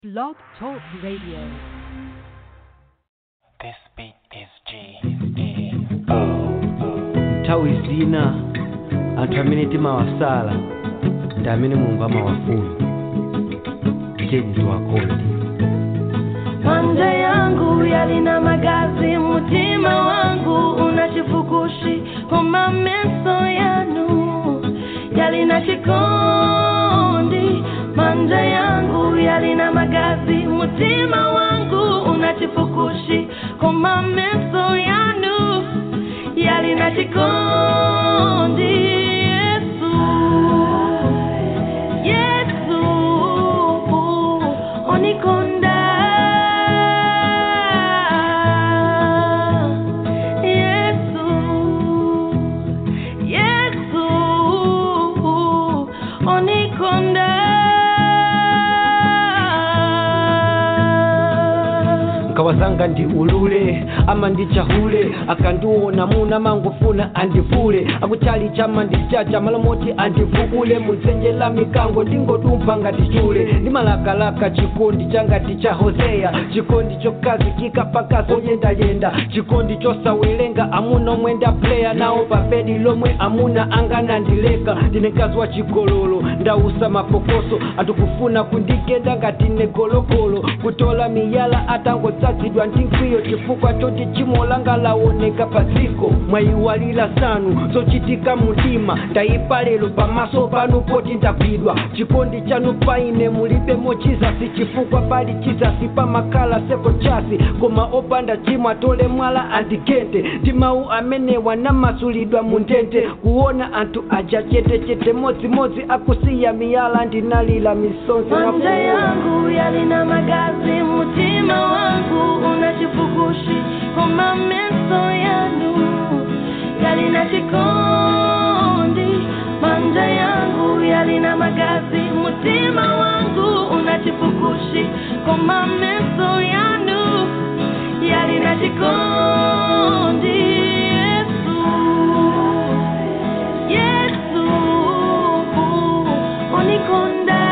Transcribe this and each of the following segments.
Blog Talk Radio. This beat is G-A-O. Tawi zina anthu amene timawasala ndi amene Mulungu amawafuna. Tiyeni tiwakonde. Manja yangu yalina magazi, mutima wangu unachifukushi, koma meso yanu yalina chikondi. Manja yangu yalina magazi, mutima wangu unachifukushi, koma meso yanu yalina chikondi. Yesu, onikonda. Nkawazanga ndi ulule ama ndichahule, akandiona muna mangufuna andivule, akuchali chama ndichacha malamoti andivukule, muzenjela mikango ndingodumpa ngati chule, ndimalakalaka chikondi changa ticha Hosea, chikondi chokazikika pakaso yenda, chikondi chosawelenga amuna mwenda player, nao papedi lomwe amuna angana ndileka, ndinekazwa chigololo ndausa mapokoso, atukufuna kundigenda ngati negolokolo, kutola miyala atango tsatsidwa ndinkwiyo, chifukwa choti chimo langa laoneka padziko, mwayiwalira sanu zochitika mudima, ndayipa lero pamaso panu poti ndagwidwa, chikondi chanu paine mulibe mochizasi, chifukwa pali chizasi pamakhala seko chasi, koma opanda chimwa tole mwala andigende, ndi mawu amene wanamasulidwa mundende, kuona anthu aja chete modzimodzi akusiya miyala ndinalira misonzi. Manja yangu yalina magazi, mutima wangu unachifukushi, koma meso yanu yalina chikondi. Manja yangu yalina magazi, mutima wangu unachifukushi, koma meso yanu yalina chikondi. Yesu, onikonda.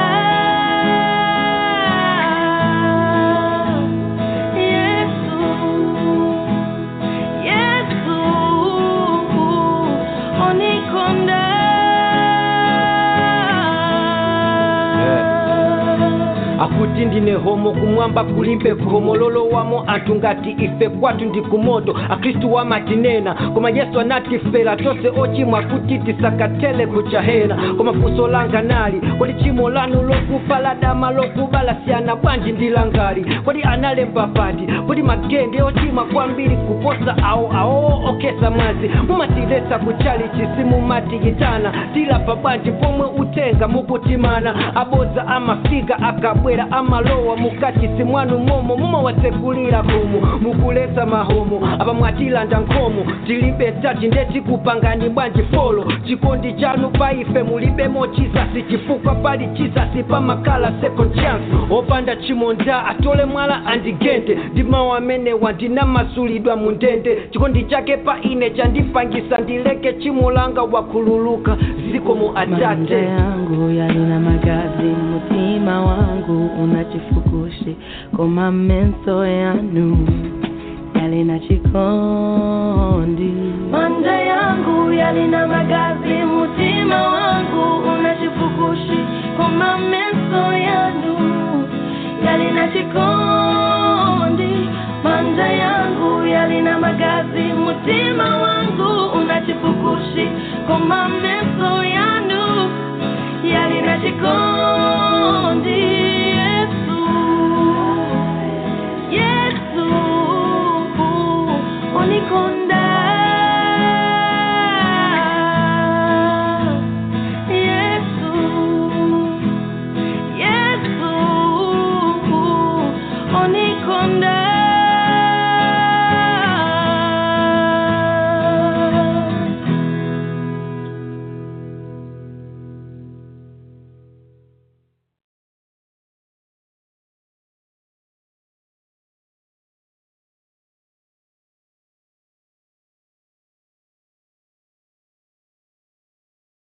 Akuti ndine homo kumwamba kulimbe khomololo wamo anthu ngati ife kwatu ndi kumoto, akristu wamatinena koma Yesu anatifera tonse ochimwa kuti tisakatele kuchahena, koma funso langa nali kodi chimo lanu lokupa ladama lokubala siyana bwanji ndilangali, kodi analemba pati kodi magende ochimwa kwambiri kuposa awo okesa mazi, mumatiletsa kuchali chisimu matiyitana, tilapa bwanji pomwe utenga mukutimana, aboza amafika akabwera amalowa mukati simwanu momo mumawasekulira kumu, mukulesa mahomo apa mwatilanda nkomo, tilibe tati ndeti kupangani bwanji folo, chikondi chanu paife mulibe mochizasi, chifukwa pali chizasi pamakala second chance, opanda chimonda atole mwala andigende, ndimawu amene wandinamasulidwa mundende, chikondi chake paine chandipangisa ndileke chimo langa wakululuka ziko mu atate. Manja yangu yalina magazi, mutima wangu unachifukushi, koma meso yanu yalina chikondi. Manja yangu yalina magazi, mutima wangu unachifukushi, koma meso yanu yalina chikondi. Manja yangu yalina magazi, mutima wangu unachifukushi, koma meso yanu yalina chikondi. Yesu, onikonda. Yesu, onikonda.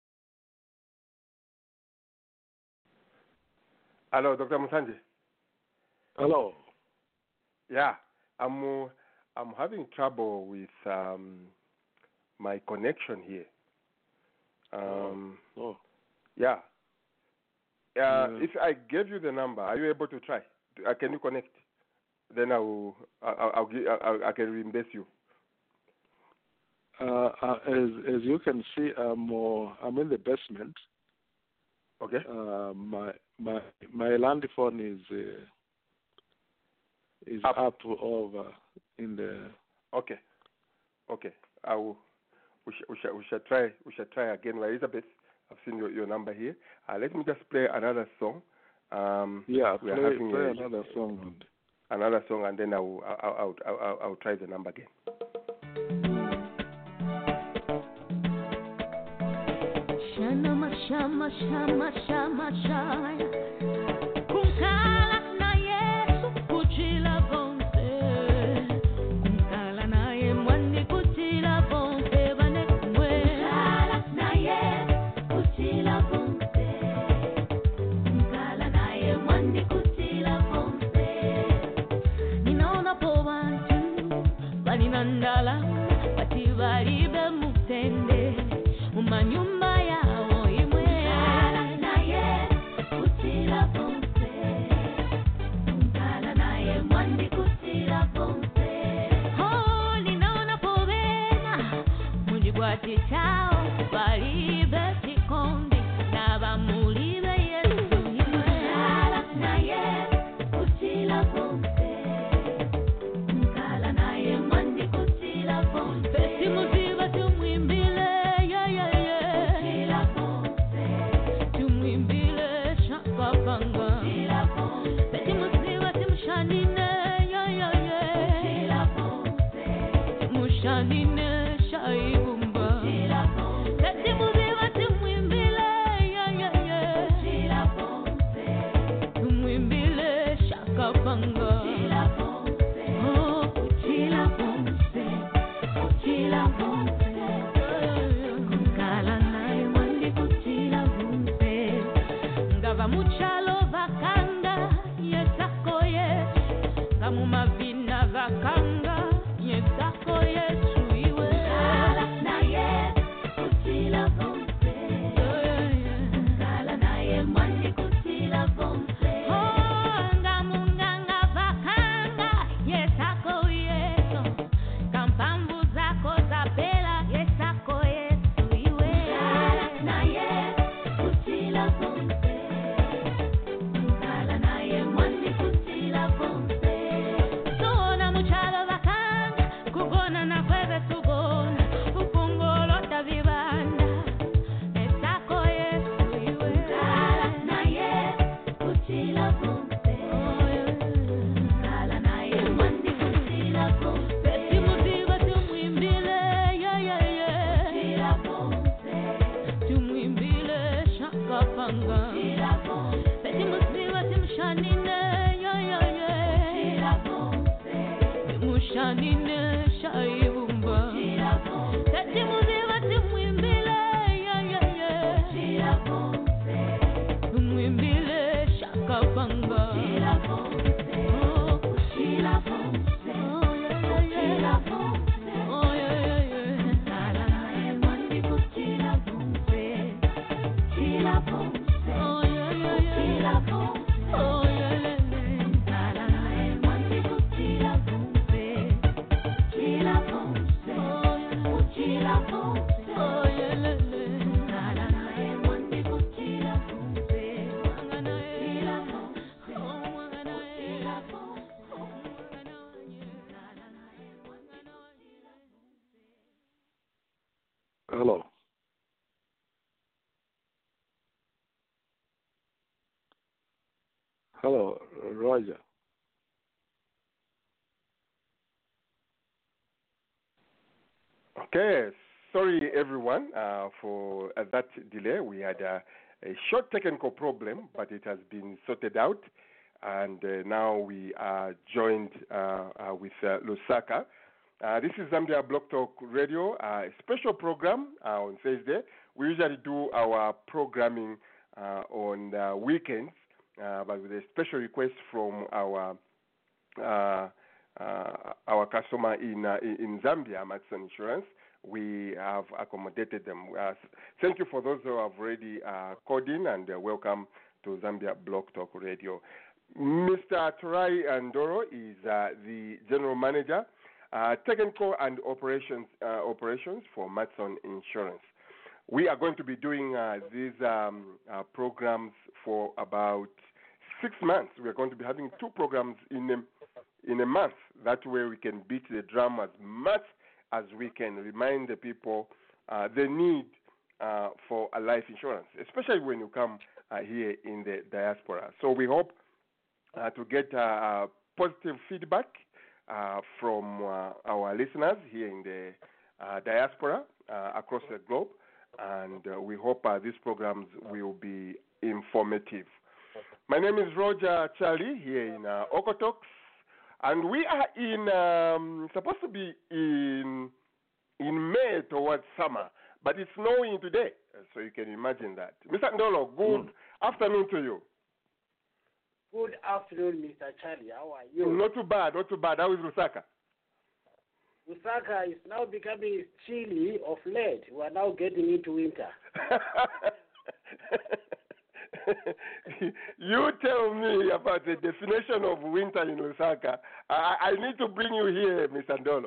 Hello, Dr. Musanje. Hello. Yeah, I'm having trouble with my connection here. Oh. Yeah. If I gave you the number, are you able to try? Can you connect? Then I can reimburse you. As you can see, I'm in the basement. Okay. My land phone is up over in the. Okay. We shall try again. Well, Elizabeth, I've seen your number here. Let me just play another song. Play another song. Another song, and then I'll try the number again. Shama, kunkala na Yesu kuchila bonse, kunkala na ye mwani kuchila bonse bane mwe. Kunkala na Yesu kuchila bonse, kunkala na ye mwani kuchila bonse. Ninaona po bantu bali nandala bati bali be mutende umanyumba ya chao balibe tikondi na bamulibe Yesu na Yesu kutila bonse mkala na ye mwandi kutila bonse beti muziba tumwimbile kutila bonse tumwimbile shakapanga kutila bonse beti muziba tumshanine kutila bonse mushanine shaibu mavina vakanga yesako Yesu iwe na ye kutila bonse kala na ye mwani kutila bonse ngamunganga vakanga yesako Yesu kampambu zako zapela yesako Yesu iwe na ye kutila bonse kala na ye mwani kutila bonse. Mushanine shaibumba tati muziba timwimbile tumwimbile shakapanga Hello. Hello, Roger. Okay, sorry everyone for that delay. We had a short technical problem, but it has been sorted out, and now we are joined with Lusaka. This is Zambia Blog Talk Radio, a special program on Thursday. We usually do our programming on weekends, but with a special request from our customer in Zambia, Matson Insurance, we have accommodated them. Thank you for those who have already called in, and welcome to Zambia Blog Talk Radio. Mr. Turai Ndoro is the General Manager, Technical and Operations for Matson Insurance. We are going to be doing these programs for about 6 months. We are going to be having 2 programs in a month. That way we can beat the drum as much as we can, remind the people the need for a life insurance, especially when you come here in the diaspora. So we hope to get positive feedback from our listeners here in the diaspora across the globe, and we hope these programs will be informative. My name is Roger Charlie here in Okotoks, and we are supposed to be in May towards summer, but it's snowing today, so you can imagine that. Mr. Ndolo, good afternoon to you. Good afternoon, Mr. Charlie. How are you? Not too bad, not too bad. How is Lusaka? Lusaka is now becoming chilly of late. We are now getting into winter. You tell me about the definition of winter in Lusaka. I need to bring you here, Mr. Ndolo.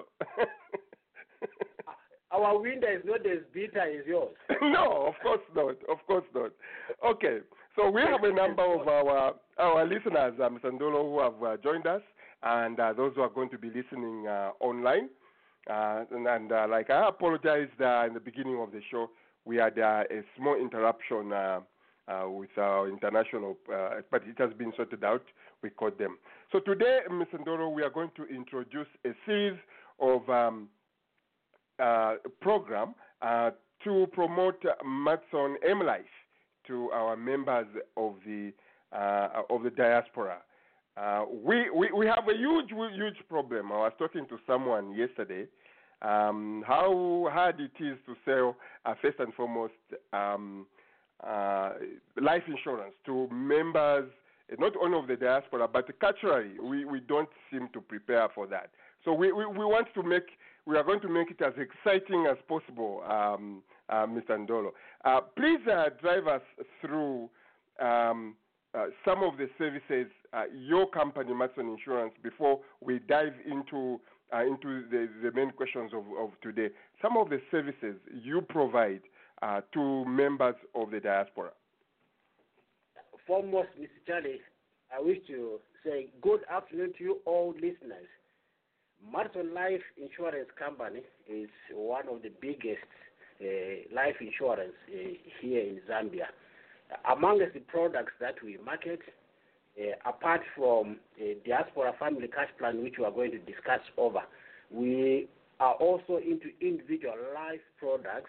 Our winter is not as bitter as yours. No, of course not. Of course not. Okay, so we have a number of our listeners, Mr. Ndolo, who have joined us, and those who are going to be listening online. And like I apologized in the beginning of the show, we had a small interruption with our international, but it has been sorted out. We caught them. So today, Mr. Ndolo, we are going to introduce a series of program to promote Matson M-Life to our members of the diaspora. We have a huge problem. I was talking to someone yesterday how hard it is to sell first and foremost life insurance to members not only of the diaspora but culturally. We don't seem to prepare for that. So we are going to make it as exciting as possible, Mr. Ndolo. Please drive us through some of the services your company, Matson Insurance, before we dive into the main questions of today. Some of the services you provide to members of the diaspora. Foremost, Mr. Charlie, I wish to say good afternoon to you all listeners. Matson Life Insurance Company is one of the biggest life insurance here in Zambia. Amongst the products that we market, apart from Diaspora Family Cash Plan, which we are going to discuss over, we are also into individual life products,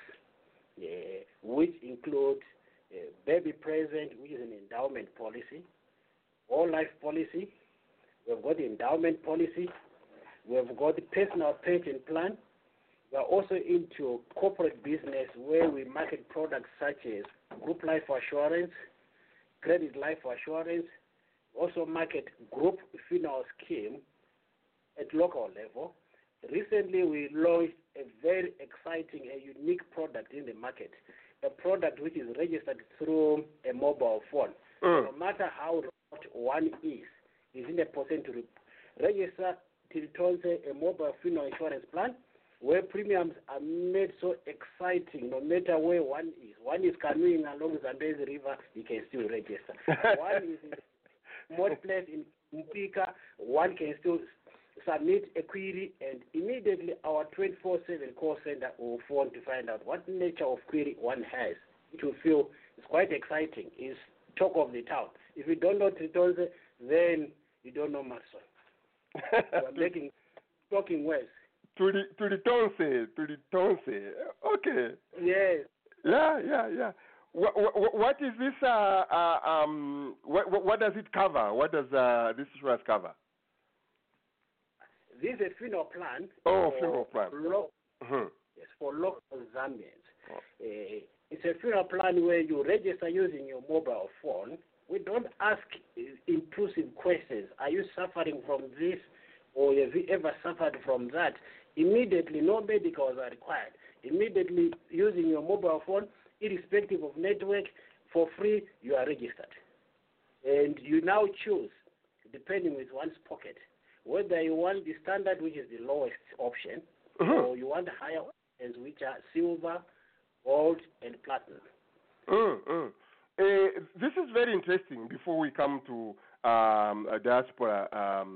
which include baby present, which is an endowment policy, all life policy. We've got the endowment policy. We've got the personal pension plan. We are also into corporate business where we market products such as group life assurance, credit life assurance. Also market group funeral scheme at local level. Recently, we launched a very exciting and unique product in the market, a product which is registered through a mobile phone. No matter how remote one is in a position to register Tiltonse, a mobile funeral insurance plan, where premiums are made so exciting no matter where one is. One is canoeing along Zambezi River, you can still register. One is in a remote place in Mpika, one can still submit a query, and immediately our 24/7 call center will phone to find out what nature of query one has. It will feel it's quite exciting. It's talk of the town. If you don't know Tiltonse, then you don't know Matson. We're making talking words. To the Tonse. Okay. Yes. Yeah. What is this? What does it cover? What does this insurance cover? This is a funeral plan. Funeral plan. Yes, for local Zambians. It's a funeral plan where you register using your mobile phone. We don't ask intrusive questions. Are you suffering from this, or have you ever suffered from that? Immediately, no medicals are required. Immediately, using your mobile phone, irrespective of network, for free, you are registered. And you now choose, depending with one's pocket, whether you want the standard, which is the lowest option, or you want the higher options, which are silver, gold, and platinum. This is very interesting. Before we come to a diaspora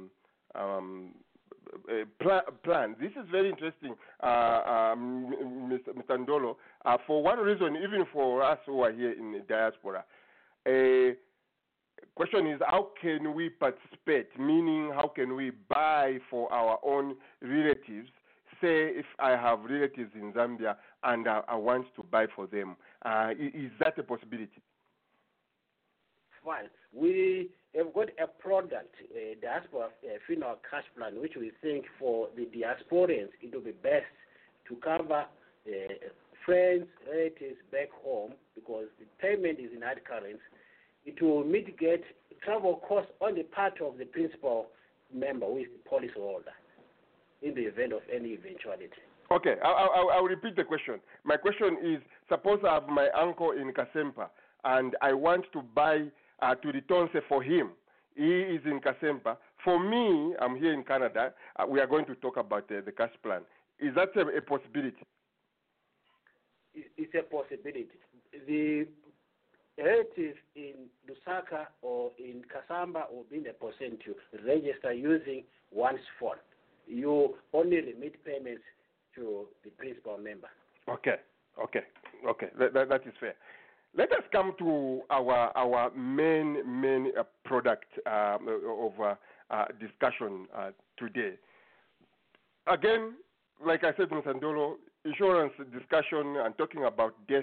plan, this is very interesting, Mr. Ndolo. For one reason, even for us who are here in the diaspora, question is, how can we participate? Meaning, how can we buy for our own relatives? Say, if I have relatives in Zambia and I want to buy for them, is that a possibility? Fine. We have got a product, a diaspora funeral cash plan, which we think for the diasporans it will be best to cover friends, relatives back home, because the payment is in hard currency. It will mitigate travel costs on the part of the principal member, who is the policyholder, in the event of any eventuality. Okay, I'll repeat the question. My question is, suppose I have my uncle in Kasempa and I want to buy to return for him. He is in Kasempa. For me, I'm here in Canada. We are going to talk about the cash plan. Is that a possibility? It's a possibility. The relative in Lusaka or in Kasamba will be in a position to register using one's phone. You only remit payments to the principal member. Okay. That is fair. Let us come to our main product of discussion today. Again, like I said, Mr. Ndolo, insurance discussion and talking about death,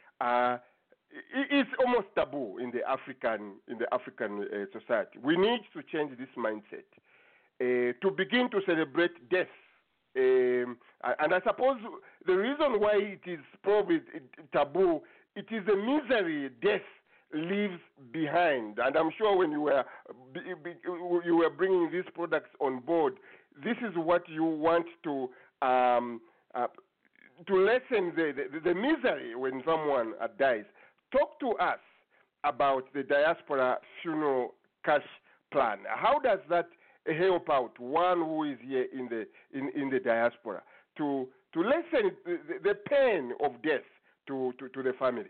it's almost taboo in the African society. We need to change this mindset to begin to celebrate death. And I suppose the reason why it is probably taboo, it is the misery death leaves behind. And I'm sure when you were bringing these products on board, this is what you want to lessen the misery when someone dies. Talk to us about the diaspora funeral cash plan. How does that help out one who is here in the diaspora to lessen the pain of death to the family?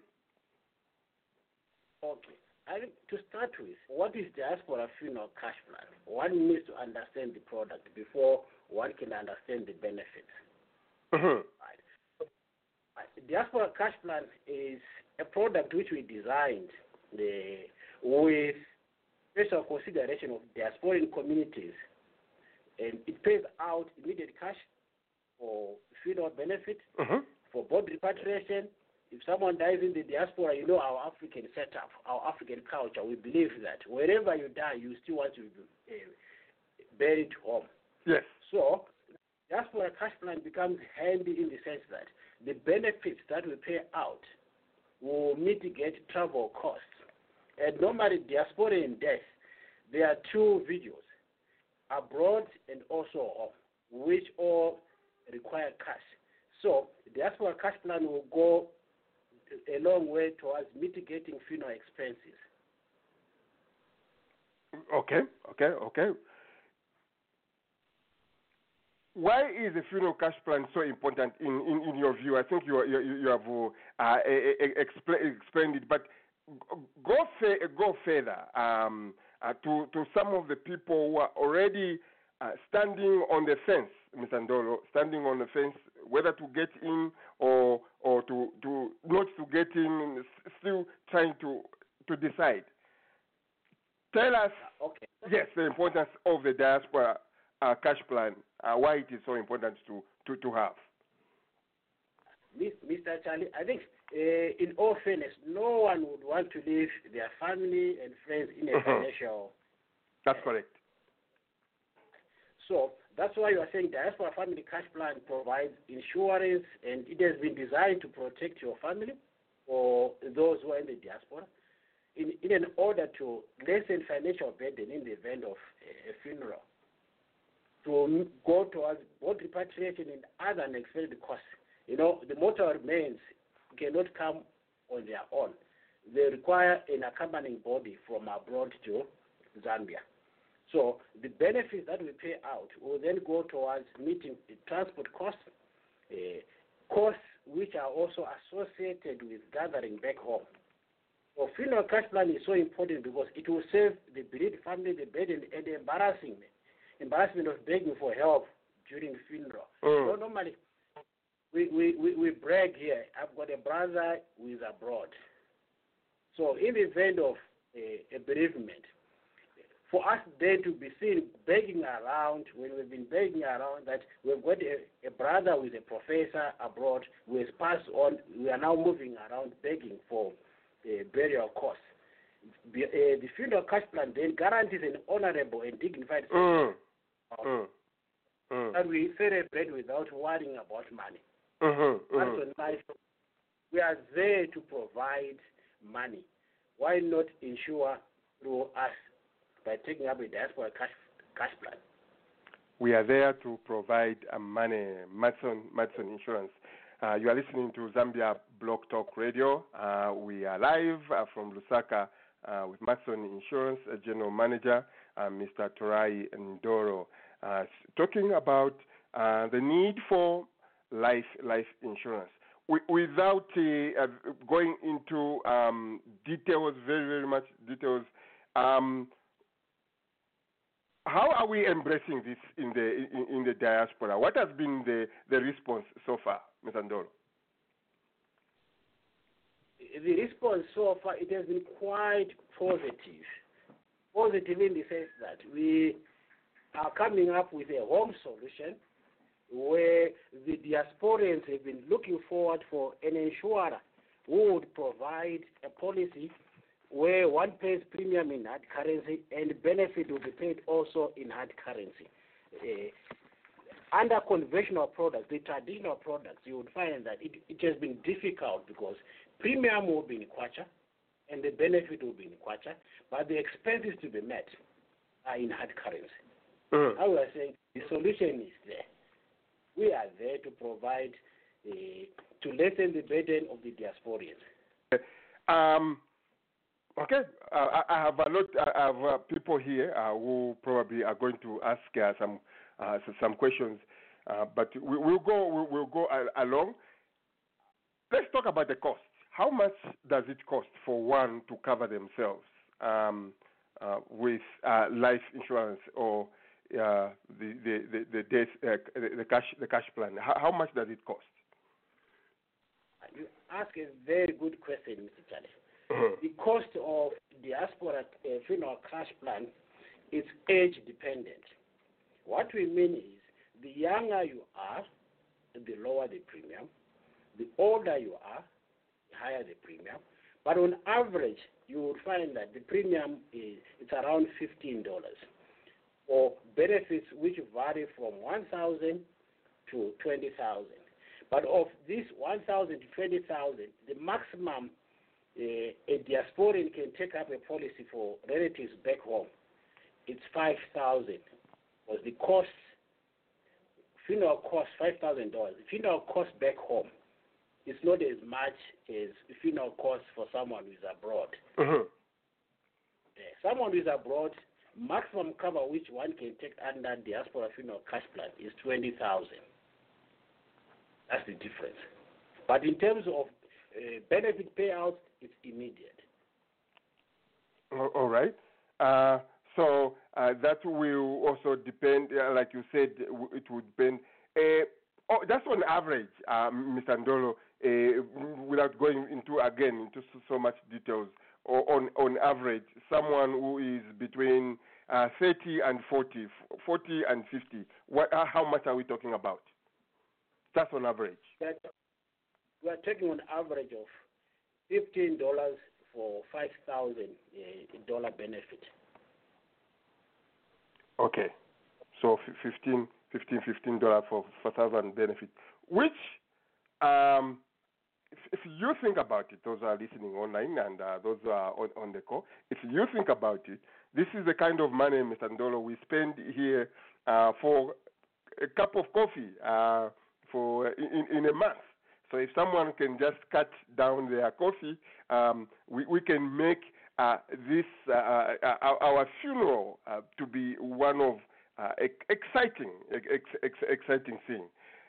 Okay. I think to start with, what is diaspora funeral cash plan? One needs to understand the product before one can understand the benefits. Right. Diaspora cash plan is a product which we designed with special consideration of diasporan communities, and it pays out immediate cash for funeral benefit, for body repatriation. If someone dies in the diaspora, you know our African setup, our African culture, we believe that wherever you die, you still want to be buried home. Yes. So, diaspora cash plan becomes handy in the sense that the benefits that we pay out will mitigate travel costs. And normally, diasporan death, there are two videos, abroad and also home, which all require cash. So, the diaspora cash plan will go a long way towards mitigating funeral expenses. Okay. Why is the funeral cash plan so important in your view? I think you have explained it, but go further to some of the people who are already standing on the fence, Mr. Ndolo, standing on the fence, whether to get in or to not to get in, still trying to decide. Tell us, yes, the importance of the diaspora cash plan, why it is so important to have. Mr. Charlie, I think in all fairness, no one would want to leave their family and friends in a financial. That's correct. So that's why you are saying diaspora family cash plan provides insurance, and it has been designed to protect your family or those who are in the diaspora. in an order to lessen financial burden in the event of a funeral, to go towards both repatriation and other unexpected costs. The mortal remains cannot come on their own. They require an accompanying body from abroad to Zambia. So the benefits that we pay out will then go towards meeting the transport costs, costs which are also associated with gathering back home. So funeral cash plan is so important because it will save the bereaved family the burden and the embarrassment of begging for help during funeral. So normally we brag here, I've got a brother who is abroad. So in the event of a bereavement, for us then to be seen begging around, when we've been begging around that we've got a brother who is a professor abroad who has passed on, we are now moving around begging for burial costs. The funeral cash plan then guarantees an honorable and dignified that we celebrate without worrying about money. That's life. We are there to provide money. Why not ensure through us by taking up a diaspora cash plan? We are there to provide money. Matson Insurance. You are listening to Zambia Blog Talk Radio. We are live from Lusaka with Matson Insurance General Manager, Mr. Torai Ndoro, talking about the need for life insurance. Without going into details, very much details, how are we embracing this in the diaspora? What has been the response so far, Mr. Ndoro? The response so far, it has been quite positive. Positive in the sense that we are coming up with a home solution where the diasporans have been looking forward for an insurer who would provide a policy where one pays premium in hard currency and benefit will be paid also in hard currency. Under conventional products, the traditional products, you would find that it has been difficult because premium will be in kwacha and the benefit will be in kwacha, but the expenses to be met are in hard currency. Now we are saying the solution is there. We are there to provide, to lessen the burden of the diasporians. Okay, I have a lot of people here who probably are going to ask some questions, but we'll go along. Let's talk about the cost. How much does it cost for one to cover themselves with life insurance or the cash plan? How much does it cost? You ask a very good question, Mr. Charlie. The cost of diaspora funeral cash plan is age dependent. What we mean is the younger you are, the lower the premium. The older you are, the higher the premium. But on average, you will find that the premium it's around $15 for benefits which vary from $1,000 to $20,000. But of this $1,000 to $20,000, the maximum a diasporan can take up a policy for relatives back home, it's $5,000. Because the cost, funeral costs $5,000. The funeral cost back home is not as much as the funeral cost for someone who is abroad. Someone who is abroad, maximum cover which one can take under diaspora funeral cash plan is $20,000. That's the difference. But in terms of benefit payouts, it's immediate. All right. So that will also depend, like you said, it would depend. That's on average, Mr. Ndoro, without going into so much details. On average, someone who is between 30 and 40 and 50, how much are we talking about? That's on average. We are taking on average of $15 for $5,000 benefit. Okay, so $15 for $1,000 benefit, which if you think about it, those who are listening online and those who are on the call, if you think about it, this is the kind of money, Mr. Ndolo, we spend here for a cup of coffee for in a month. So if someone can just cut down their coffee, we can make this our funeral to be one of exciting thing.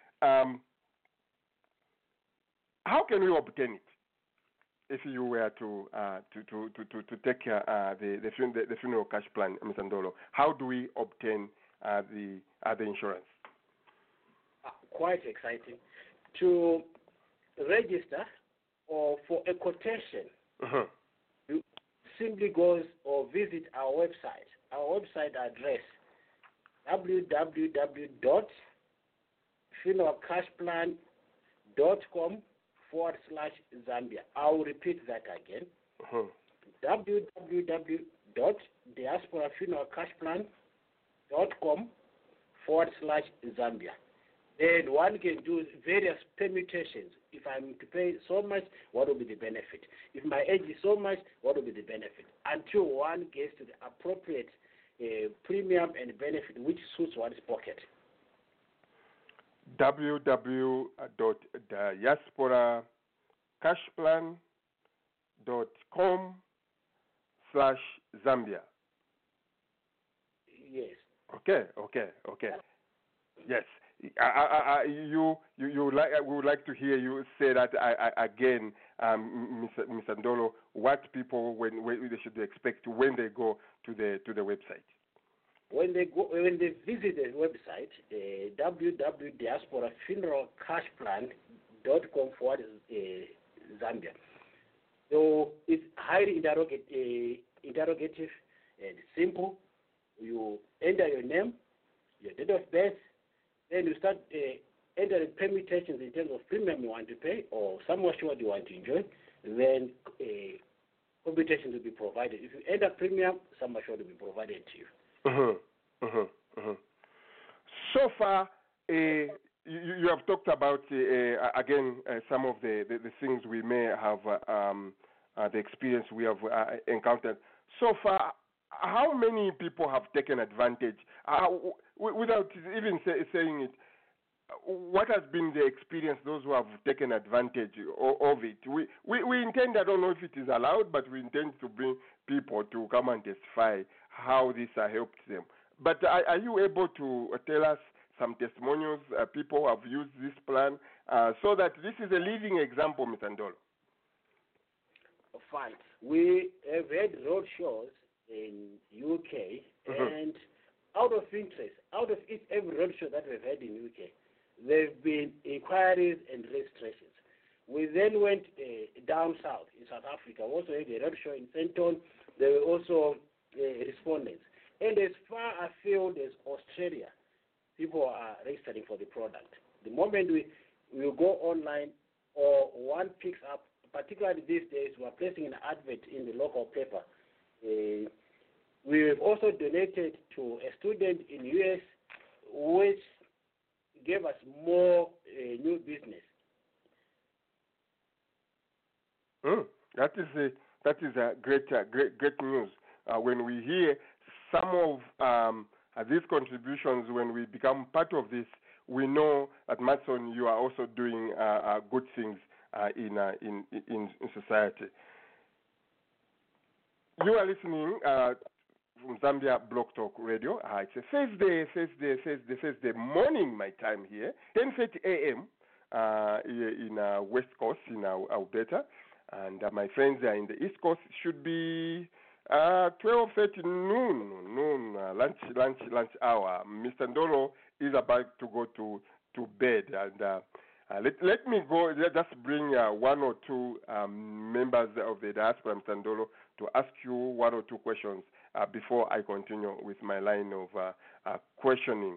How can we obtain it? If you were to take the funeral cash plan, Mr. Ndolo, how do we obtain the insurance? Quite exciting. To register or for a quotation, you simply go or visit our website. Our website address www.funeralcashplan.com/Zambia. I will repeat that again. www.diasporafuneralcashplan.com/Zambia. Then one can do various permutations. If I'm to pay so much, what will be the benefit? If my age is so much, what will be the benefit? Until one gets to the appropriate premium and benefit which suits one's pocket. www.diasporacashplan.com/Zambia. Yes. Okay. Yes. We would like to hear you say that again, Mr. Ndolo. What people when they should expect when they go to the website. When they visit the website, www.diasporafuneralcashplan.com/Zambia. So it's highly interrogative and simple. You enter your name, your date of birth. Then you start entering permutations in terms of premium you want to pay or sum assured you want to enjoy. Then computations will be provided. If you enter premium, sum assured will be provided to you. So far, you have talked about again some of the things we may have the experience we have encountered so far. How many people have taken advantage without even saying it? What has been the experience? Those who have taken advantage of it. We intend. I don't know if it is allowed, but we intend to bring people to come and testify how this has helped them. But are you able to tell us some testimonials? People have used this plan so that this is a living example, Mr. Ndolo. Fine. We have had road shows in UK, and out of interest, out of every road show that we've had in UK, there have been inquiries and registrations. We then went down south in South Africa. We also had a road show in Fenton. There were also respondents. And as far afield as Australia, people are registering for the product. The moment we go online or one picks up, particularly these days, we are placing an advert in the local paper. We have also donated to a student in US, which gave us more new business. That is a great news. When we hear some of these contributions, when we become part of this, we know at Matson you are also doing good things in society. You are listening from Zambia Blog Talk Radio. It's a Thursday morning, my time here, 10:30 a.m. In West Coast in Alberta, and my friends are in the East Coast. Should be 12:30 noon, lunch hour. Mr. Ndolo is about to go to bed, and let me go. Just bring one or two members of the diaspora, Mr. Ndolo, to ask you one or two questions before I continue with my line of questioning.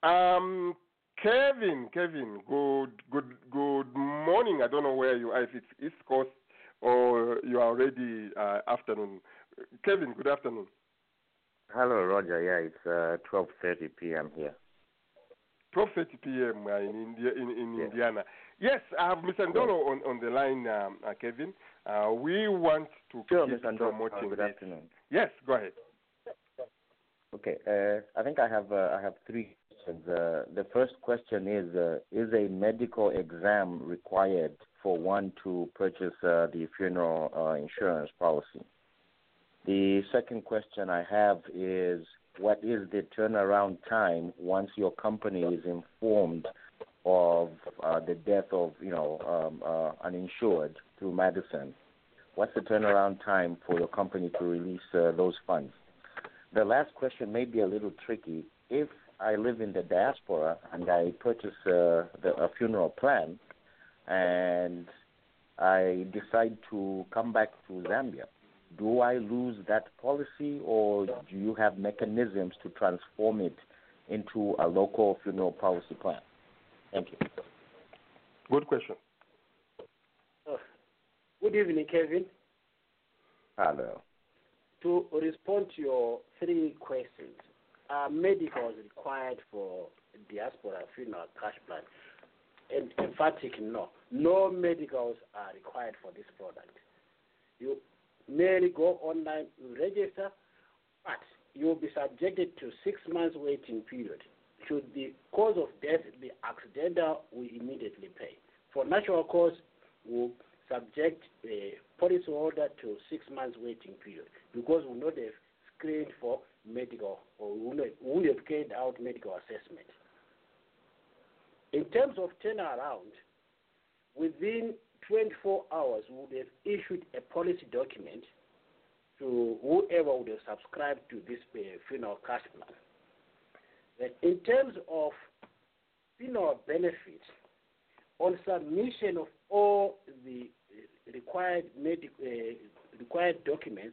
Kevin, good morning. I don't know where you are, if it's East Coast or you are already afternoon. Kevin, good afternoon. Hello, Roger. Yeah, it's 12:30 p.m. here. Prophet PM in India, in Indiana. Yes, I have Mr. Ndolo on the line, Kevin. We want to keep promoting good afternoon. Yes, go ahead. Okay, I think I have three questions. The first question is a medical exam required for one to purchase the funeral insurance policy? The second question I have is, what is the turnaround time once your company is informed of the death of an insured through Madison? What's the turnaround time for your company to release those funds? The last question may be a little tricky. If I live in the diaspora and I purchase a funeral plan and I decide to come back to Zambia, do I lose that policy, or do you have mechanisms to transform it into a local funeral policy plan? Thank you. Good question. Good evening, Kevin. Hello. To respond to your three questions, are medicals required for diaspora funeral cash plan? And emphatic no. No medicals are required for this product. You merely go online, you register, but you will be subjected to 6 months waiting period. Should the cause of death be accidental, we immediately pay. For natural cause, we'll subject the policyholder to 6 months waiting period because we not have screened for medical, or we have carried out medical assessment. In terms of turnaround, within 24 hours, we would have issued a policy document to whoever would have subscribed to this funeral cash plan. In terms of funeral benefits, on submission of all the required documents,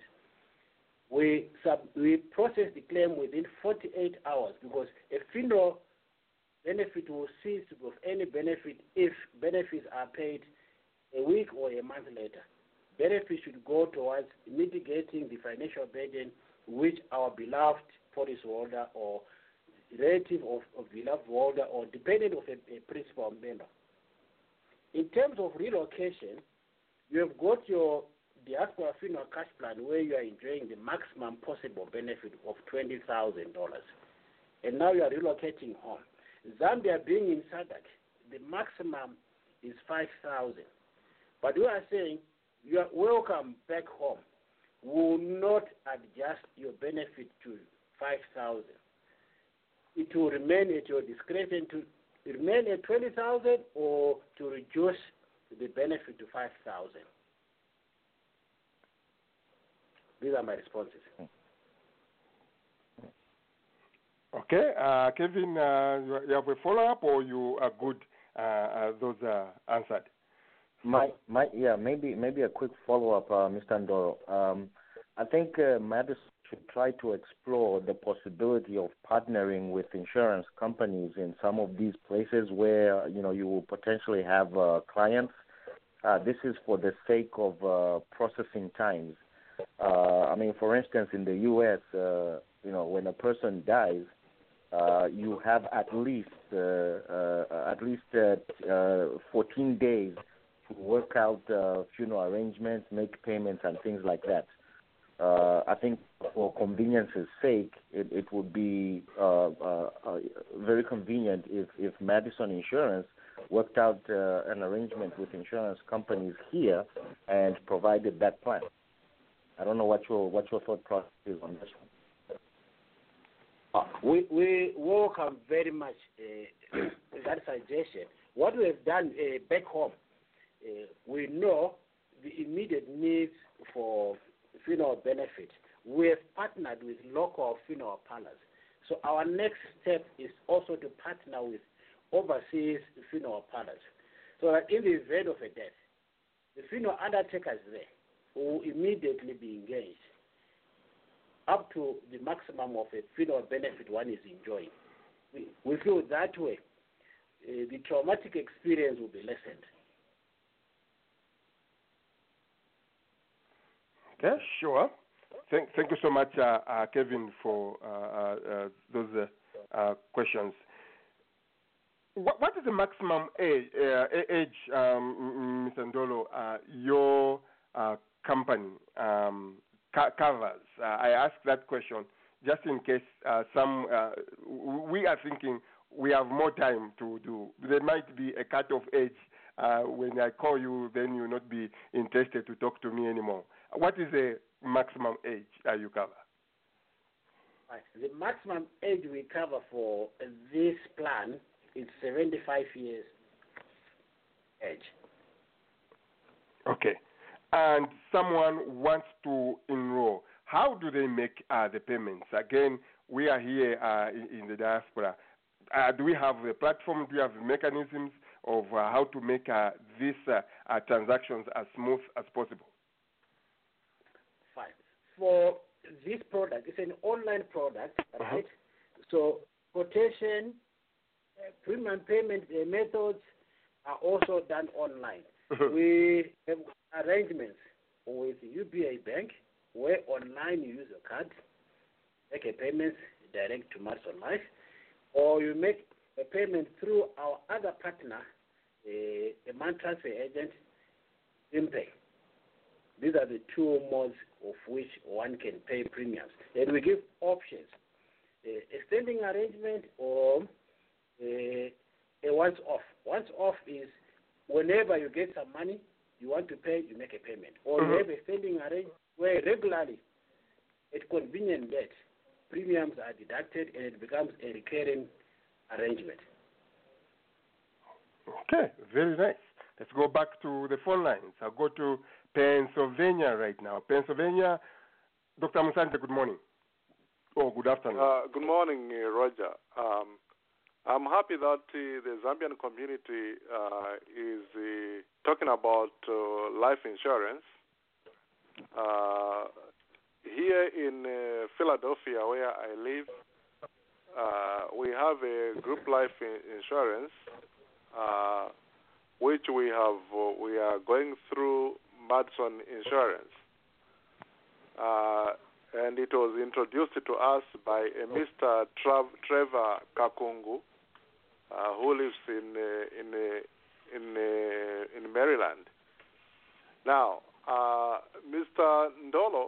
we process the claim within 48 hours because a funeral benefit will cease of any benefit if benefits are paid a week or a month later. Benefits should go towards mitigating the financial burden which our beloved policyholder or relative of beloved holder or dependent of a principal member. In terms of relocation, you have got your diaspora funeral cash plan where you are enjoying the maximum possible benefit of $20,000, and now you are relocating home. Zambia being in SADC, the maximum is $5,000. But we are saying you are welcome back home. We will not adjust your benefit to $5,000. It will remain at your discretion to remain at $20,000 or to reduce the benefit to $5,000. These are my responses. Okay, Kevin, you have a follow-up, or you are good? Those are answered. Maybe a quick follow-up, Mr. Ndolo. I think Madison should try to explore the possibility of partnering with insurance companies in some of these places where you will potentially have clients. This is for the sake of processing times. For instance, in the U.S., when a person dies, you have at least 14 days to work out funeral arrangements, make payments, and things like that. I think for convenience's sake, it would be very convenient if Madison Insurance worked out an arrangement with insurance companies here and provided that plan. I don't know what your thought process is on this one. We welcome very much that suggestion. What we have done back home, we know the immediate needs for funeral benefit. We have partnered with local funeral parlors. So our next step is also to partner with overseas funeral parlors, so that in the event of a death, the funeral undertakers there will immediately be engaged up to the maximum of a funeral benefit one is enjoying. We feel that way the traumatic experience will be lessened. Okay, sure. Thank you so much, Kevin, for those questions. what is the maximum age, Mr. Ndolo, your company covers? I ask that question just in case we are thinking we have more time to do. There might be a cut-off age. When I call you, then you'll not be interested to talk to me anymore. What is the maximum age you cover? The maximum age we cover for this plan is 75 years age. Okay. And someone wants to enroll. How do they make the payments? Again, we are here in the diaspora. Do we have a platform? Do we have mechanisms of how to make these transactions as smooth as possible? Fine. For this product, it's an online product, right? So quotation, premium payment methods are also done online. We have arrangements with UBA Bank where online you use a card, make a payment direct to Marson Life, or you make a payment through our other partner, a money transfer agent, Impay. These are the two modes of which one can pay premiums. And we give options, a standing arrangement or a once-off. Once-off is whenever you get some money, you want to pay, you make a payment. Or you have a standing arrangement where regularly, at convenient date, premiums are deducted and it becomes a recurring arrangement. Okay, very nice. Let's go back to the phone lines. I'll go to Pennsylvania right now. Pennsylvania, Dr. Musante, good morning. Oh, good afternoon. Good morning, Roger. I'm happy that the Zambian community is talking about life insurance. Here in Philadelphia, where I live, we have a group life insurance, which we are going through Madson Insurance, and it was introduced to us by a Mr. Trevor Kakungu, who lives in Maryland. Now, Mr. Ndolo,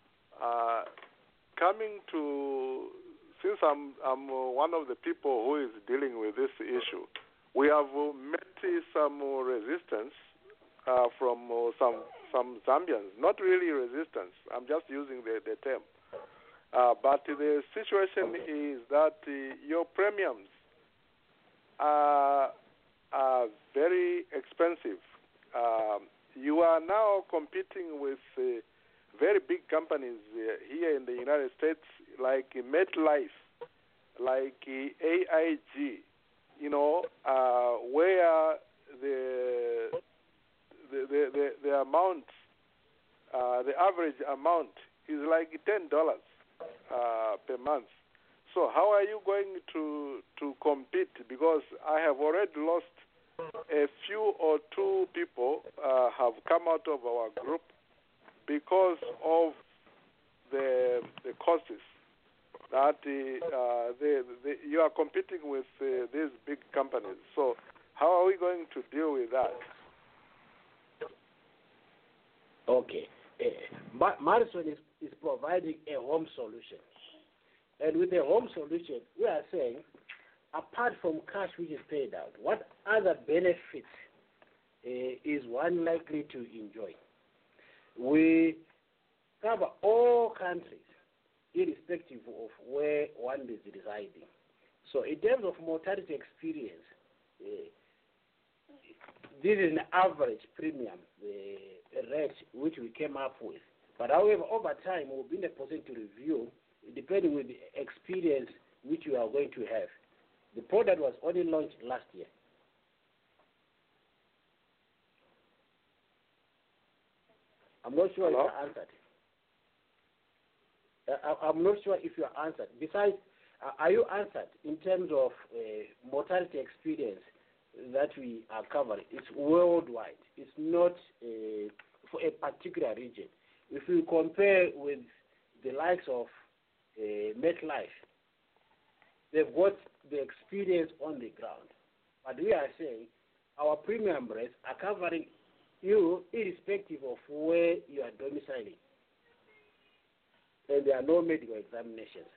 since I'm one of the people who is dealing with this issue, we have met some resistance from some Zambians. Not really resistance. I'm just using the term. But the situation is that your premiums are very expensive. You are now competing with very big companies here in the United States, like MetLife, like AIG, where the amount, the average amount is like $10 per month. So how are you going to compete? Because I have already lost a few or two people have come out of our group because of the costs that you are competing with these big companies. So how are we going to deal with that? Okay. Madison is providing a home solution. And with a home solution, we are saying, apart from cash which is paid out, what other benefits is one likely to enjoy? We cover all countries, irrespective of where one is residing. So in terms of mortality experience, this is an average premium rate which we came up with. But however, over time, we'll be in a position to review, depending with the experience which we are going to have. The product was only launched last year. I'm not sure if you answered. I'm not sure if you are answered. Besides, are you answered in terms of mortality experience that we are covering? It's worldwide. It's not for a particular region. If we compare with the likes of MetLife, they've got the experience on the ground. But we are saying our premium rates are covering you irrespective of where you are domiciling. And there are no medical examinations.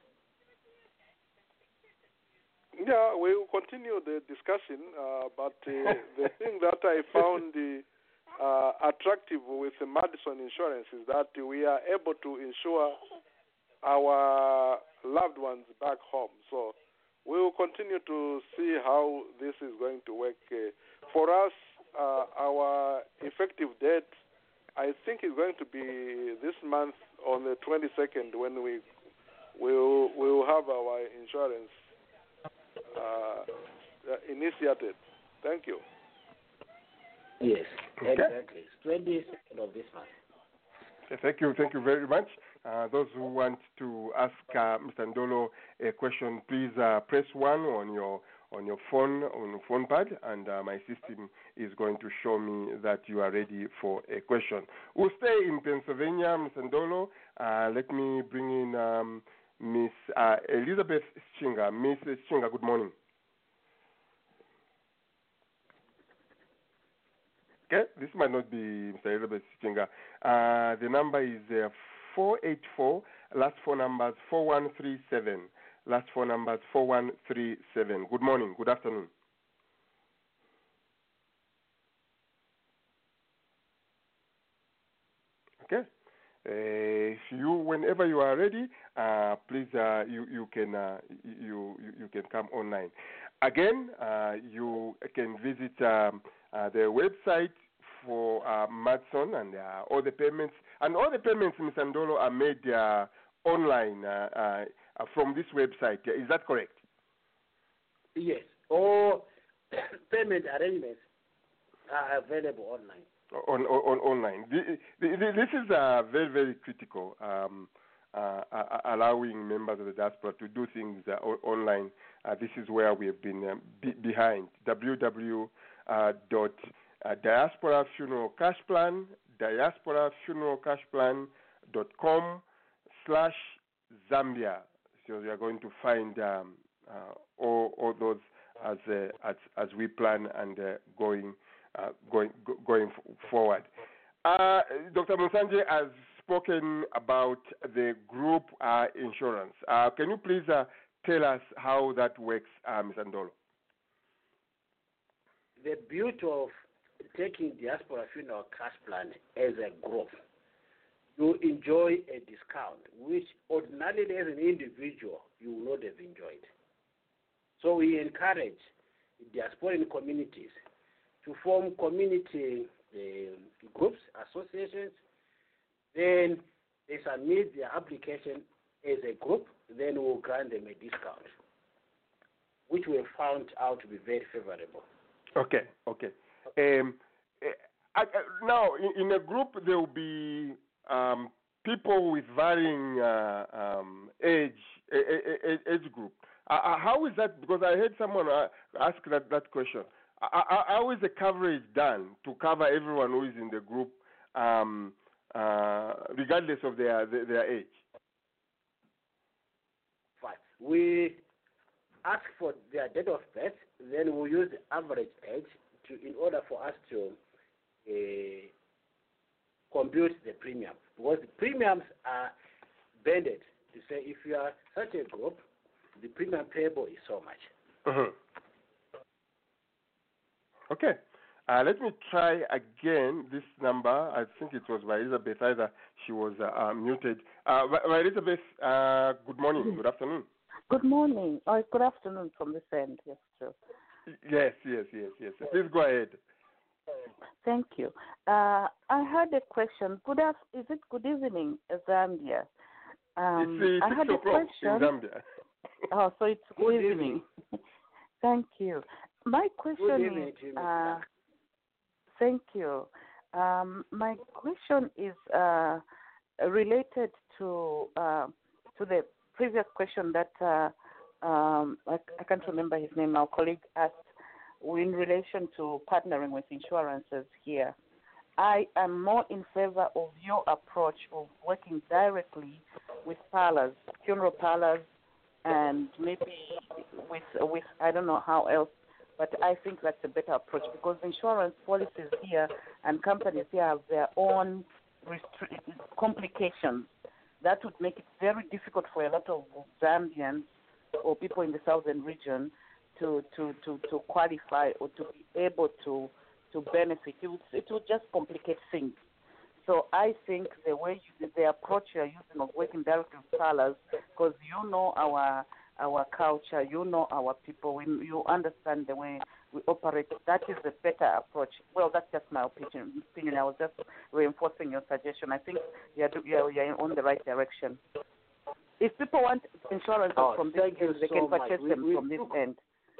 Yeah, we will continue the discussion, but the thing that I found attractive with the Madison Insurance is that we are able to insure our loved ones back home. So we will continue to see how this is going to work. For us, our effective date, I think, is going to be this month on the 22nd when we will have our insurance initiated. Thank you. Yes, Okay. exactly. It's 22nd of this month. Thank you very much. Those who want to ask Mr. Ndolo a question, please press 1 on your phone pad, and my system is going to show me that you are ready for a question. We'll stay in Pennsylvania, Mr. Ndolo. Let me bring in Miss Elizabeth Schinga. Miss Schinga, good morning. Okay, this might not be Mr. Elizabeth Schinga. The number is 484, last four numbers 4137. Last four numbers 4137. Good morning, good afternoon. Okay. If you, whenever you are ready, please you can come online. Again, you can visit the website for Madson and all the payments. And all the payments, Mr. Ndolo, are made online from this website. Is that correct? Yes. All payment arrangements are available online. Online. This is very, very critical, allowing members of the diaspora to do things online. This is where we have been behind. www.diasporafuneralcashplan, diasporafuneralcashplan.com/Zambia. So you are going to find all those as we plan and going forward. Dr. Musanje has spoken about the group insurance. Can you please tell us how that works, Mr. Ndolo? The beauty of taking Diaspora Funeral Cash Plan as a group, you enjoy a discount, which ordinarily as an individual you would not have enjoyed. So we encourage diasporan communities to form community groups, associations. Then they submit their application as a group, then we'll grant them a discount, which we have found out to be very favorable. Okay. Now, in a group, there will be people with varying age group. How is that? Because I heard someone ask that question. How is the coverage done to cover everyone who is in the group, regardless of their age? Fine. We ask for their date of birth, then we'll use the average age in order for us to compute the premium. Because the premiums are banded to say if you are such a group, the premium payable is so much. Mm-hmm. Okay. Let me try again this number. I think it was by Elizabeth. Either she was muted. By Elizabeth, good morning, good afternoon. Good morning. Good afternoon from this end. Yes, sir. Yes. Please go ahead. Thank you. I had a question. Is it good evening, Zambia? It's I had 6 a o'clock question. in Zambia. Oh, so it's good evening. Thank you. My question is, thank you. My question is related to the previous question that I can't remember his name. Our colleague asked in relation to partnering with insurances here. I am more in favor of your approach of working directly with parlors, funeral parlors, and maybe with I don't know how else, But I think that's a better approach because insurance policies here and companies here have their own complications. That would make it very difficult for a lot of Zambians or people in the southern region to qualify or to be able to benefit. It would just complicate things. So I think the approach you're using of working directly with sellers, because you know our culture, you know our people, you understand the way we operate, that is a better approach. Well, that's just my opinion. I was just reinforcing your suggestion. I think you're on the right direction. If people want insurance from this end, they can purchase them from this end.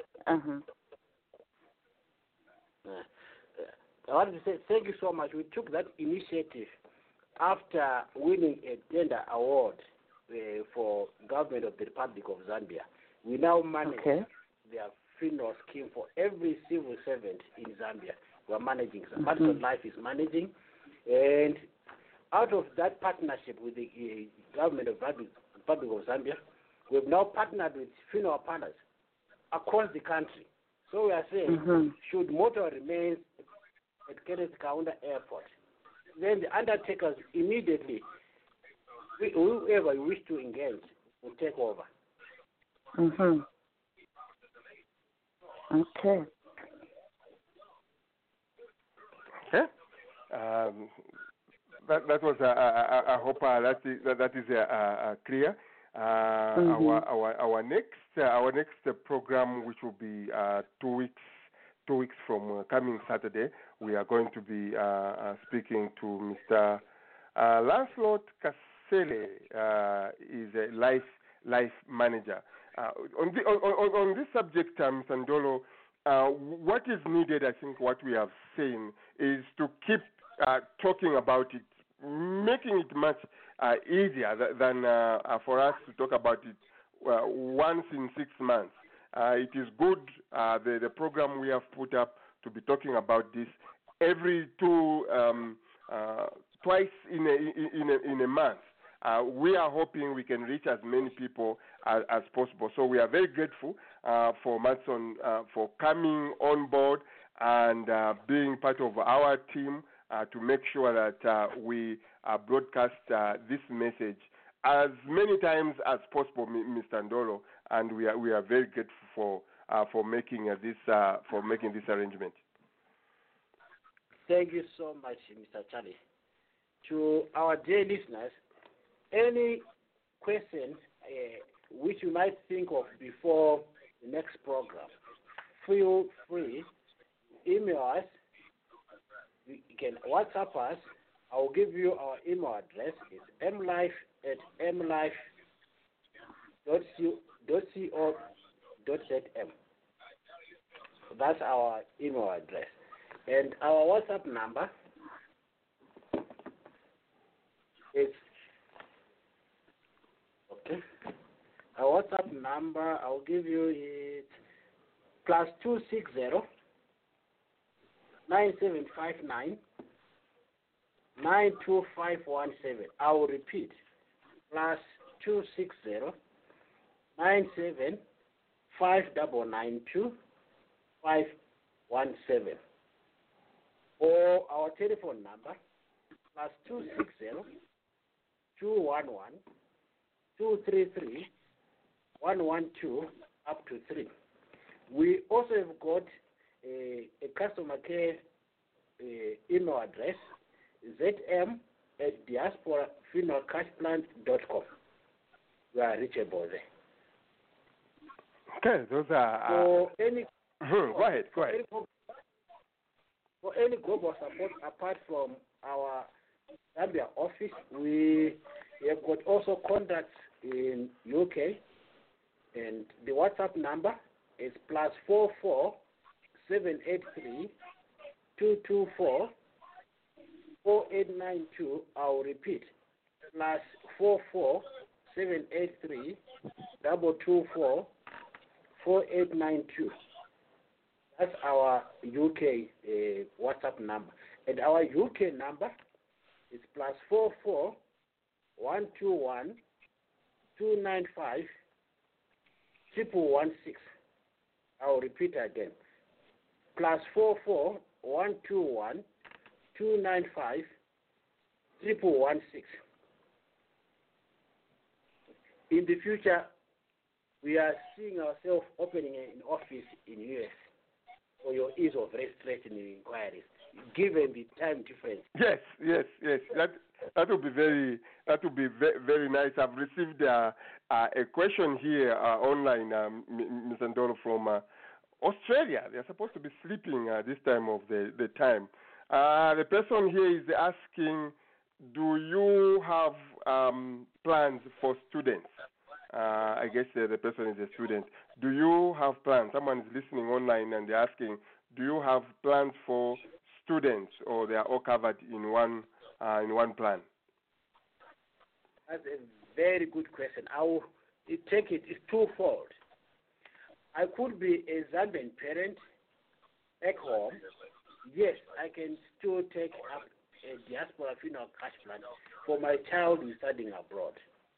I want to say thank you so much. We took that initiative after winning a tender award for government of the Republic of Zambia. We now manage their funeral scheme for every civil servant in Zambia. We are managing. Madison Life is managing. And out of that partnership with the government of the Republic of Zambia, we have now partnered with funeral partners across the country. So we are saying, should motor remain at Kenneth Kaunda Airport, then the undertakers immediately, whoever you wish to engage, will take over. Okay. That was. I hope that is clear. Our next program, which will be 2 weeks from coming Saturday, we are going to be speaking to Mr. Lancelot Kasele. Is a life manager. On this subject, Mr. Ndolo, what is needed, I think what we have seen, is to keep talking about it, making it much easier than for us to talk about it once in 6 months. It is good, the program we have put up to be talking about this every twice in a month. We are hoping we can reach as many people as possible. So we are very grateful for Matson for coming on board and being part of our team to make sure that we broadcast this message as many times as possible, Mr. Ndolo, and we are very grateful for making this arrangement. Thank you so much, Mr. Charlie. To our dear listeners, any questions which you might think of before the next program, feel free, email us. You can WhatsApp us. I will give you our email address. It's mlife@mlife.co.zm. That's our email address. And our WhatsApp number is our WhatsApp number. I'll give you it +260 9759 92517. I will repeat, +260 97 5992 517. Or our telephone number, +260 211 233 112 up to 3. We also have got a customer care email address, zm@diasporafuneralcashplan.com. We are reachable there. Okay, those are. For any, go ahead. For any global support apart from our Zambia office, we have got also contacts in UK, and the WhatsApp number is +44 783 224 4892. I'll repeat, +44 783 224 4892. That's our UK WhatsApp number. And our UK number is +44 121 295 116. I'll repeat again. +44 121 295 1116. In the future, we are seeing ourselves opening an office in US for your ease of registration and inquiries, given the time difference. Yes. That would be very very nice. I've received a question here online, Ms. Ndolo, from Australia. They're supposed to be sleeping this time of the time. The person here is asking, do you have plans for students? I guess the person is a student. Do you have plans? Someone is listening online and they're asking, do you have plans for students, or they are all covered in one plan? That's a very good question. I will take it. It's twofold. I could be a Zambian parent back home. Yes, I can still take up a diaspora funeral cash plan for my child who is studying abroad.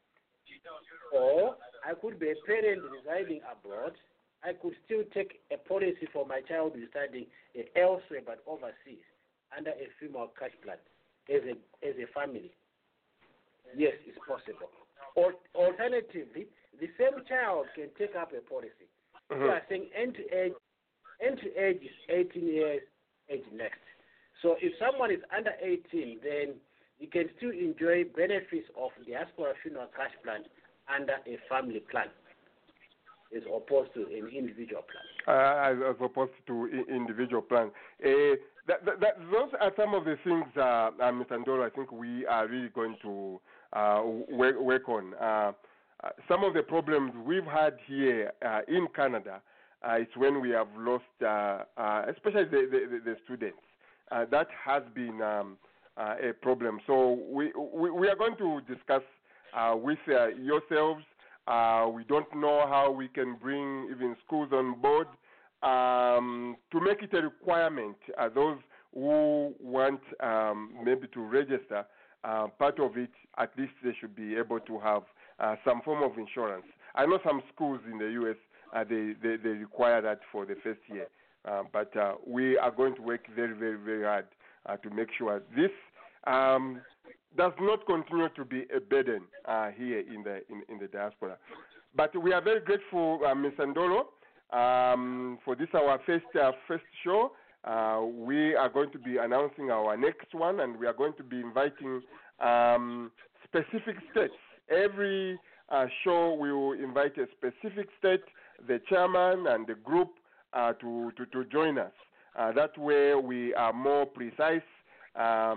Or I could be a parent residing abroad. I could still take a policy for my child who is studying elsewhere but overseas under a female cash plan as a family. Yes, it's possible. Or alternatively, the same child can take up a policy. So I think end to age is 18 years age next. So if someone is under 18, then you can still enjoy benefits of diaspora funeral cash plan under a family plan, as opposed to an individual plan. As opposed to individual plan. Those are some of the things, Mr. Ndolo, I think we are really going to work on. Some of the problems we've had here in Canada is when we have lost, especially the students. That has been a problem. So we are going to discuss with yourselves. We don't know how we can bring even schools on board to make it a requirement. Those who want maybe to register, part of it, at least they should be able to have some form of insurance. I know some schools in the U.S., they require that for the first year. But we are going to work very, very, very hard to make sure this does not continue to be a burden here in the diaspora. But we are very grateful, Ms. Ndolo, for this our first show. We are going to be announcing our next one, and we are going to be inviting specific states. Every show we will invite a specific state, the chairman and the group to join us. That way we are more precise. We are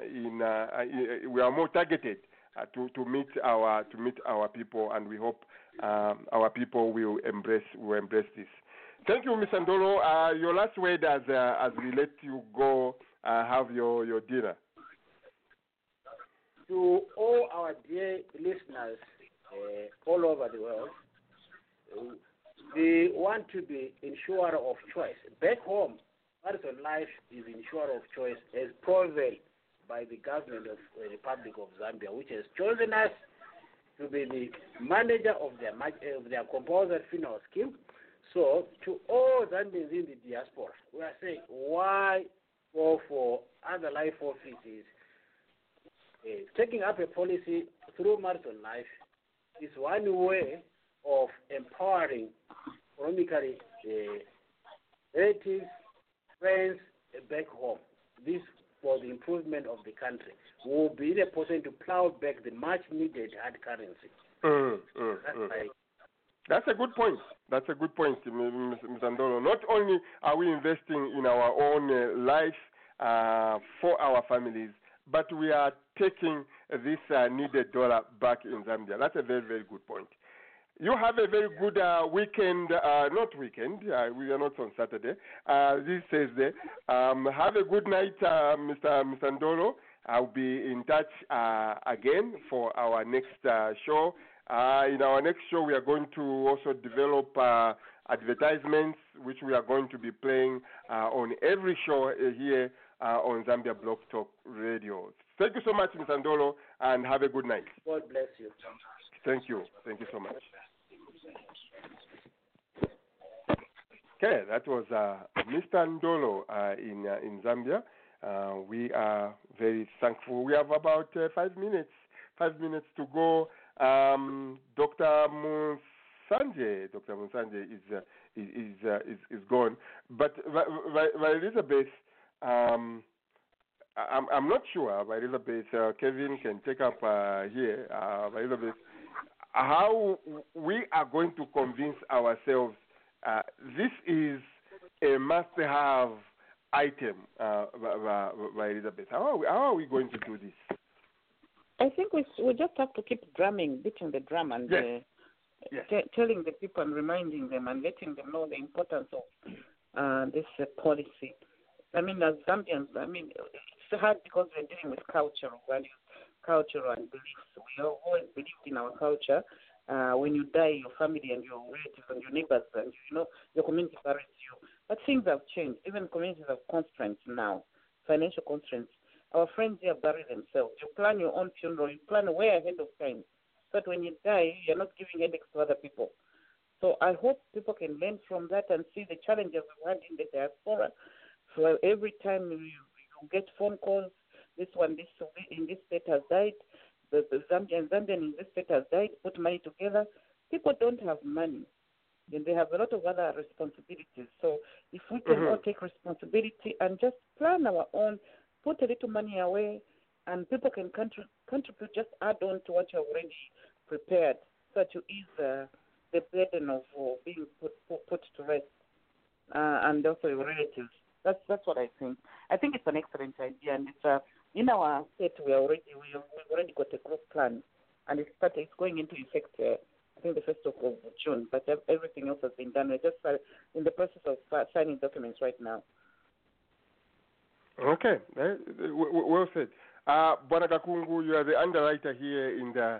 more targeted to meet our people, and we hope our people will embrace this. Thank you, Ms. Ndolo. Your last word as we let you go have your dinner. To all our dear listeners all over the world, we want to be insurer of choice. Back home, Madison Life is insurer of choice as proven by the government of the Republic of Zambia, which has chosen us to be the manager of their compulsory funeral scheme. So to all Zambians in the diaspora, we are saying, why go for other life offices? Taking up a policy through Madison Life is one way of empowering economically relatives, friends back home. This for the improvement of the country. We will be in a position to plow back the much needed hard currency. That's a good point. That's a good point, Ms. Ndolo. Not only are we investing in our own life for our families, but we are taking this needed dollar back in Zambia. That's a very, very good point. You have a very good weekend, not weekend, we are not on Saturday, this Thursday. Have a good night, Mr. Ndolo. I'll be in touch again for our next show. In our next show, we are going to also develop advertisements, which we are going to be playing on every show here on Zambia Blog Talk Radio. Thank you so much, Mr. Ndolo, and have a good night. God bless you. Thank you. Thank you so much. Okay, that was Mr. Ndolo in Zambia. We are very thankful. We have about 5 minutes. 5 minutes to go. Dr. Musanje is gone, but Elizabeth, I'm not sure. Elizabeth, Kevin can take up here. Elizabeth, how we are going to convince ourselves this is a must-have item, by Elizabeth. How are we going to do this? I think we just have to keep beating the drum, and telling the people and reminding them and letting them know the importance of this policy. I mean, as Zambians, it's hard because we're dealing with cultural values, cultural and beliefs. We have always believed in our culture. When you die, your family and your relatives and your neighbors and your community buries you. But things have changed. Even communities have constraints now, financial constraints. Our friends here bury themselves. You plan your own funeral. You plan way ahead of time, so that when you die, you're not giving headaches to other people. So I hope people can learn from that and see the challenges we've had in the diaspora. So every time you get phone calls, this in this state has died, the Zambian in this state has died, put money together. People don't have money. And they have a lot of other responsibilities. So if we can all take responsibility and just plan our own, put a little money away, and people can contribute, just add on to what you've already prepared, so that you ease the burden of being put to rest, and also your relatives. That's what I think. I think it's an excellent idea, and it's in our state we've already got a group plan, and it's going into effect. I think the 1st of June, but everything else has been done. We're just in the process of signing documents right now. Okay, well said. Bwana Kakungu, you are the underwriter here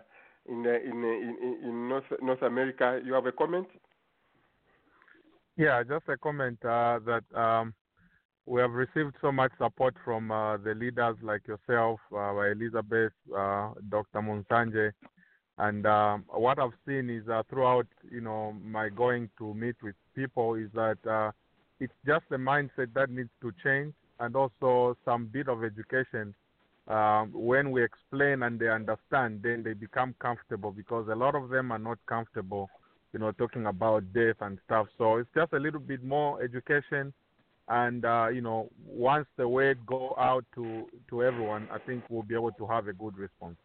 in North America. You have a comment? Yeah, just a comment that we have received so much support from the leaders like yourself, Elizabeth, Dr. Musanje, and what I've seen is throughout, my going to meet with people is that it's just a mindset that needs to change, and also some bit of education. When we explain and they understand, then they become comfortable, because a lot of them are not comfortable, talking about death and stuff. So it's just a little bit more education, and once the word go out to everyone, I think we'll be able to have a good response.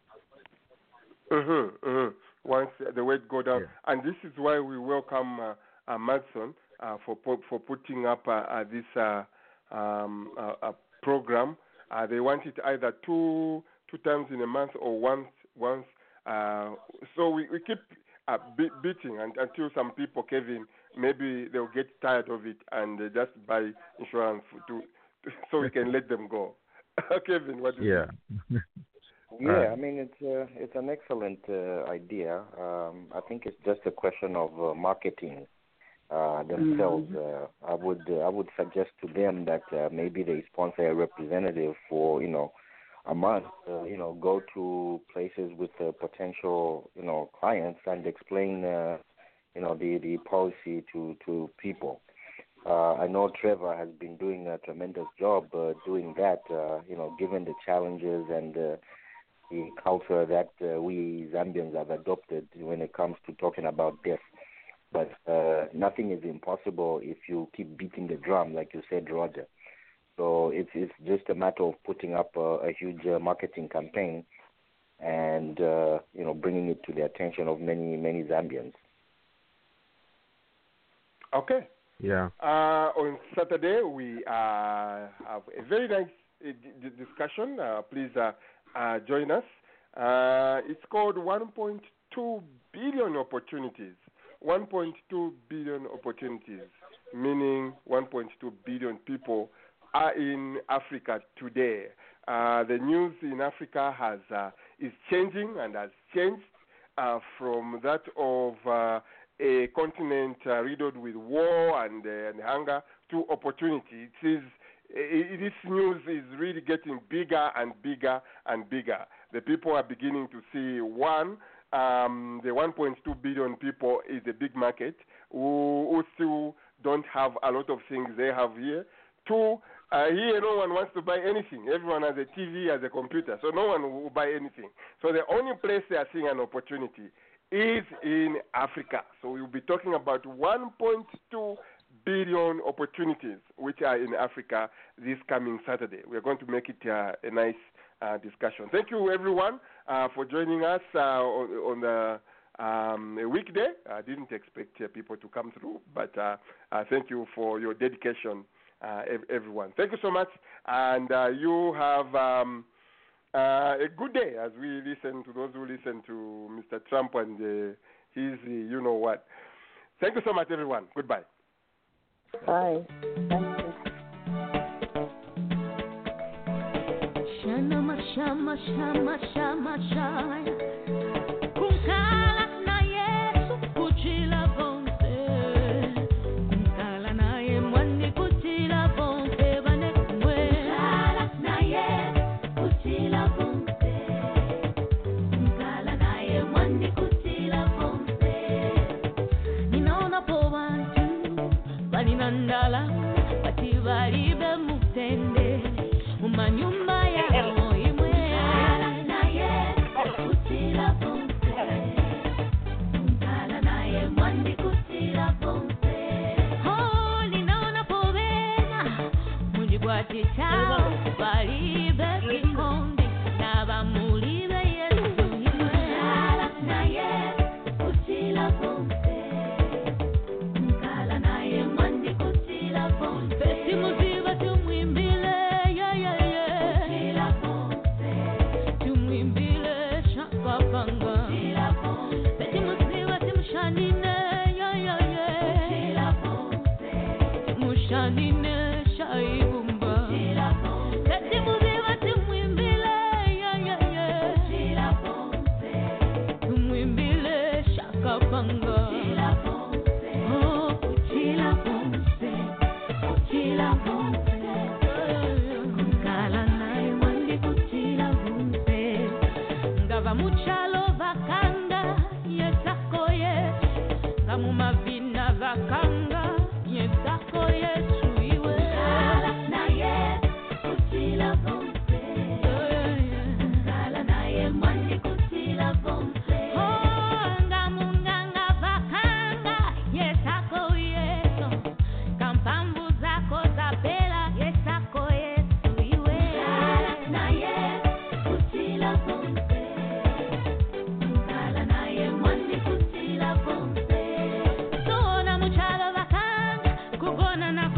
Once the word go down, and this is why we welcome Madison for putting up this program. They want it either two times in a month or once. So we keep beating until some people, Kevin, maybe they'll get tired of it and they just buy insurance so we can let them go. Kevin, what do you think? Yeah, I mean it's an excellent idea. I think it's just a question of marketing themselves. I would suggest to them that maybe they sponsor a representative for a month. Go to places with potential clients and explain the policy to people. I know Trevor has been doing a tremendous job doing that. Given the challenges and the culture that we Zambians have adopted when it comes to talking about death. But nothing is impossible if you keep beating the drum, like you said, Roger. So it's just a matter of putting up a huge marketing campaign and bringing it to the attention of many Zambians. Okay. Yeah. On Saturday we have a very nice discussion. Please join us. It's called 1.2 billion opportunities. 1.2 billion opportunities, meaning 1.2 billion people are in Africa today. The news in Africa is changing and has changed from that of a continent riddled with war and hunger to opportunity. This news is really getting bigger and bigger and bigger. The people are beginning to see the 1.2 billion people is a big market who still don't have a lot of things they have here. Two, here no one wants to buy anything. Everyone has a TV, has a computer, so no one will buy anything. So the only place they are seeing an opportunity is in Africa. So we'll be talking about 1.2 billion opportunities which are in Africa this coming Saturday. We're going to make it a nice discussion. Thank you, everyone, for joining us on the a weekday. I didn't expect people to come through, but thank you for your dedication, everyone. Thank you so much, and you have a good day as we listen to those who listen to Mr. Trump and his you know what. Thank you so much, everyone. Goodbye. Bye. Thank you. Shama, kunkala na Yesu kuchila bonse, kunkala na ye mwani kuchila bonse bane kumwe. Kunkala na Yesu kuchila bonse, kunkala na ye mwani kuchila bonse. Ninaona po bantu bali nandala bati bali be mutende umanyumba ya Chao, baribe kikondi, naba mulibe Yesu niwe. Na Yesu kuchila bonse, mkala na ye mwandi kuchila bonse. Besi muziba tumwimbile, kuchila bonse. Tumwimbile shakapanga, kuchila bonse. Besi muziba tumshanine, kuchila bonse. Tumshanine shaibu. Muchalo vakanga yesako Yesu, ngamumavina vakanga yesako Yesu iwe. Na Yesu kuchila bonse, kala na ye mwandi kuchila bonse. Ngamunganga vakanga yesako Yesu, kampambu zako zapela yesako Yesu iwe. Na Yesu kuchila bonse. Kugona na